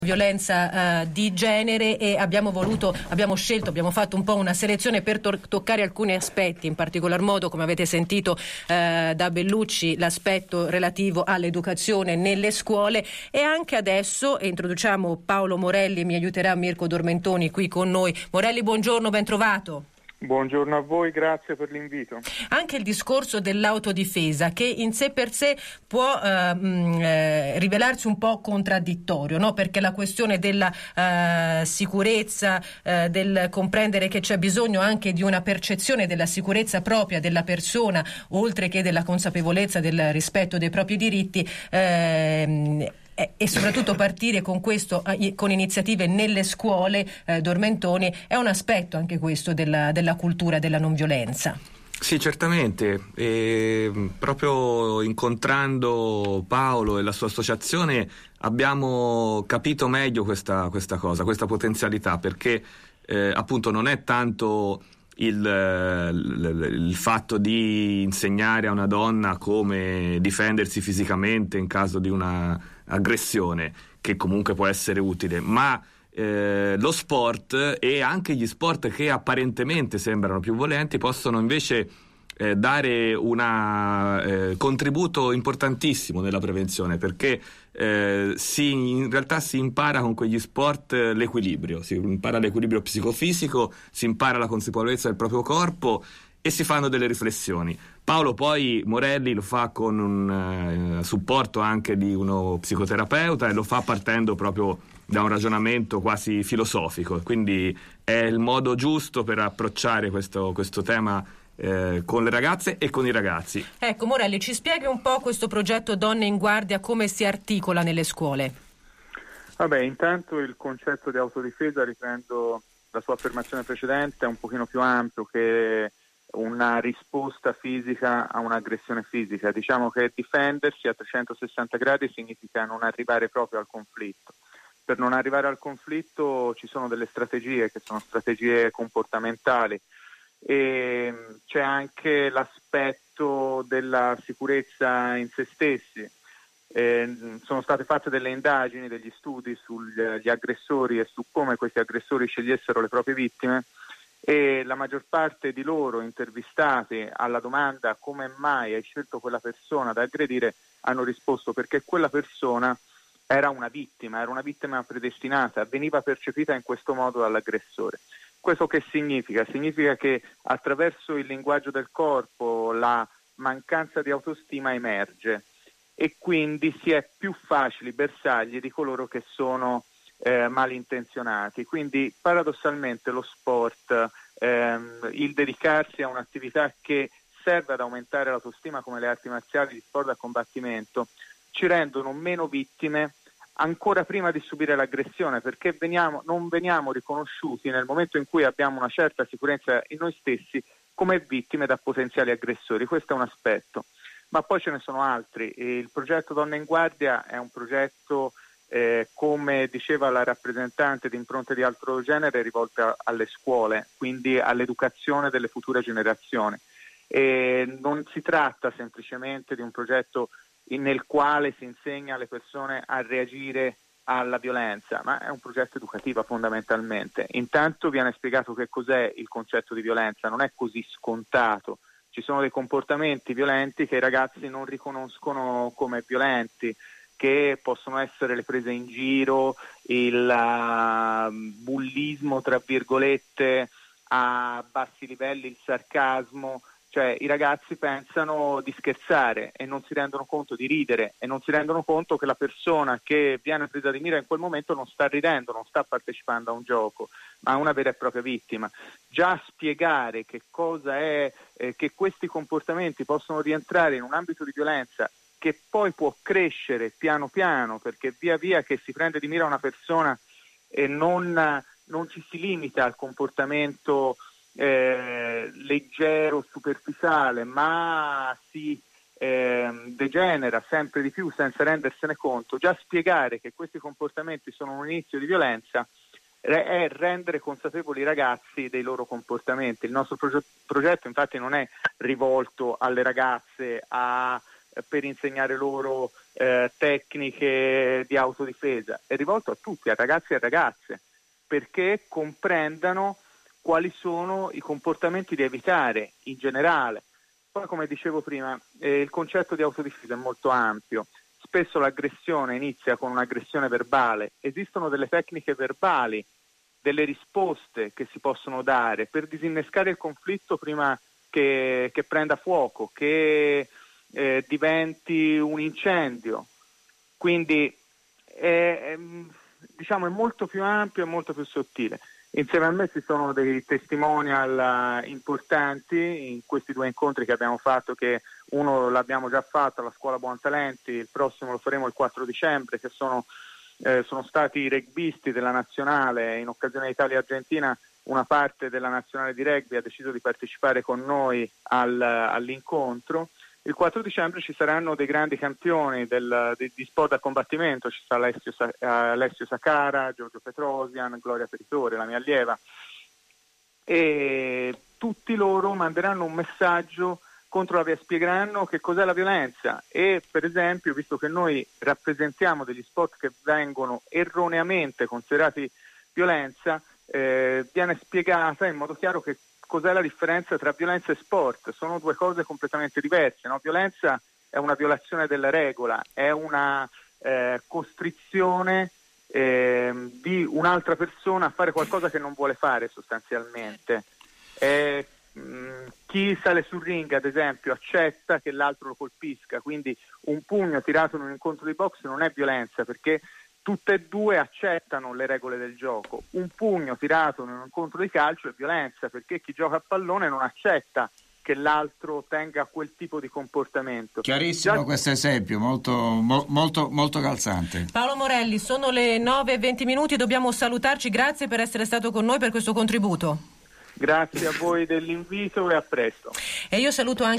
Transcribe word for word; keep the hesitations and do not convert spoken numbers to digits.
violenza uh, di genere, e abbiamo voluto, abbiamo scelto, abbiamo fatto un po' una selezione per to- toccare alcuni aspetti, in particolar modo, come avete sentito uh, da Bellucci, l'aspetto relativo all'educazione nelle scuole, e anche adesso introduciamo Paolo Morelli, mi aiuterà Mirko Dormentoni qui con noi. Morelli, buongiorno, ben trovato. Buongiorno a voi, grazie per l'invito. Anche il discorso dell'autodifesa, che in sé per sé può eh, mh, eh, rivelarsi un po' contraddittorio, no? Perché la questione della eh, sicurezza, eh, del comprendere che c'è bisogno anche di una percezione della sicurezza propria della persona, oltre che della consapevolezza del rispetto dei propri diritti, eh, e soprattutto partire con questo, con iniziative nelle scuole, eh, Dormentoni, è un aspetto anche questo della, della cultura della non violenza. Sì, certamente, e proprio incontrando Paolo e la sua associazione abbiamo capito meglio questa, questa cosa, questa potenzialità, perché eh, appunto non è tanto il, il, il fatto di insegnare a una donna come difendersi fisicamente in caso di una aggressione, che comunque può essere utile, ma eh, lo sport e anche gli sport che apparentemente sembrano più violenti possono invece eh, dare un contributo importantissimo nella prevenzione, perché eh, si, in realtà si impara con quegli sport l'equilibrio, si impara l'equilibrio psicofisico, si impara la consapevolezza del proprio corpo e si fanno delle riflessioni. Paolo poi Morelli lo fa con un uh, supporto anche di uno psicoterapeuta, e lo fa partendo proprio da un ragionamento quasi filosofico, quindi è il modo giusto per approcciare questo, questo tema eh, con le ragazze e con i ragazzi. Ecco, Morelli, ci spieghi un po' questo progetto Donne in Guardia, come si articola nelle scuole? Vabbè, intanto il concetto di autodifesa, riprendo la sua affermazione precedente, è un pochino più ampio che una risposta fisica a un'aggressione fisica. Diciamo che difendersi a trecentosessanta gradi significa non arrivare proprio al conflitto. Per non arrivare al conflitto ci sono delle strategie che sono strategie comportamentali, e c'è anche l'aspetto della sicurezza in se stessi. Eh, sono state fatte delle indagini, degli studi sugli aggressori e su come questi aggressori scegliessero le proprie vittime, e la maggior parte di loro intervistati alla domanda come mai hai scelto quella persona da aggredire hanno risposto perché quella persona era una vittima, era una vittima predestinata, veniva percepita in questo modo dall'aggressore. Questo che significa? Significa che attraverso il linguaggio del corpo la mancanza di autostima emerge, e quindi si è più facili bersagli di coloro che sono Eh, malintenzionati. Quindi paradossalmente lo sport, ehm, il dedicarsi a un'attività che serve ad aumentare l'autostima come le arti marziali, gli sport da combattimento, ci rendono meno vittime ancora prima di subire l'aggressione, perché veniamo, non veniamo riconosciuti nel momento in cui abbiamo una certa sicurezza in noi stessi come vittime da potenziali aggressori. Questo è un aspetto, ma poi ce ne sono altri. Il progetto Donne in Guardia è un progetto Eh, come diceva la rappresentante di Impronte di Altro Genere, rivolta alle scuole, quindi all'educazione delle future generazioni. E non si tratta semplicemente di un progetto in, nel quale si insegna alle persone a reagire alla violenza, ma è un progetto educativo fondamentalmente. Intanto viene spiegato che cos'è il concetto di violenza, non è così scontato. Ci sono dei comportamenti violenti che i ragazzi non riconoscono come violenti, che possono essere le prese in giro, il uh, bullismo tra virgolette a bassi livelli, il sarcasmo, cioè i ragazzi pensano di scherzare e non si rendono conto di ridere, e non si rendono conto che la persona che viene presa di mira in quel momento non sta ridendo, non sta partecipando a un gioco, ma è una vera e propria vittima. Già spiegare che cosa è, eh, che questi comportamenti possono rientrare in un ambito di violenza che poi può crescere piano piano, perché via via che si prende di mira una persona e non, non ci si limita al comportamento eh, leggero, superficiale, ma si eh, degenera sempre di più senza rendersene conto. Già spiegare che questi comportamenti sono un inizio di violenza è rendere consapevoli i ragazzi dei loro comportamenti. Il nostro proge- progetto infatti non è rivolto alle ragazze a eh, per insegnare loro eh, tecniche di autodifesa, è rivolto a tutti, a ragazzi e a ragazze, perché comprendano quali sono i comportamenti da evitare in generale. Poi, come dicevo prima, eh, il concetto di autodifesa è molto ampio. Spesso l'aggressione inizia con un'aggressione verbale. Esistono delle tecniche verbali, delle risposte che si possono dare per disinnescare il conflitto prima che, che prenda fuoco, che eh, diventi un incendio. Quindi è, è, diciamo, è molto più ampio e molto più sottile. Insieme a me ci sono dei testimonial importanti in questi due incontri che abbiamo fatto, che uno l'abbiamo già fatto alla Scuola Buontalenti, il prossimo lo faremo il quattro dicembre, che sono, eh, sono stati i rugbisti della nazionale. In occasione Italia-Argentina una parte della nazionale di rugby ha deciso di partecipare con noi al, all'incontro. Il quattro dicembre ci saranno dei grandi campioni del, di, di sport a combattimento, ci sarà Alessio, Alessio Sacara, Giorgio Petrosian, Gloria Peritore, la mia allieva, e tutti loro manderanno un messaggio contro la via, spiegheranno che cos'è la violenza e, per esempio, visto che noi rappresentiamo degli sport che vengono erroneamente considerati violenza, eh, viene spiegata in modo chiaro che cos'è la differenza tra violenza e sport. Sono due cose completamente diverse, no? Violenza è una violazione della regola, è una eh, costrizione eh, di un'altra persona a fare qualcosa che non vuole fare sostanzialmente. Eh, mh, chi sale sul ring, ad esempio, accetta che l'altro lo colpisca, quindi un pugno tirato in un incontro di box non è violenza, perché tutte e due accettano le regole del gioco. Un pugno tirato in un incontro di calcio è violenza, perché chi gioca a pallone non accetta che l'altro tenga quel tipo di comportamento. Chiarissimo. Già... questo esempio, molto, mo, molto, molto calzante. Paolo Morelli, sono le nove e venti minuti, dobbiamo salutarci. Grazie per essere stato con noi, per questo contributo. Grazie a voi dell'invito e a presto. E io saluto anche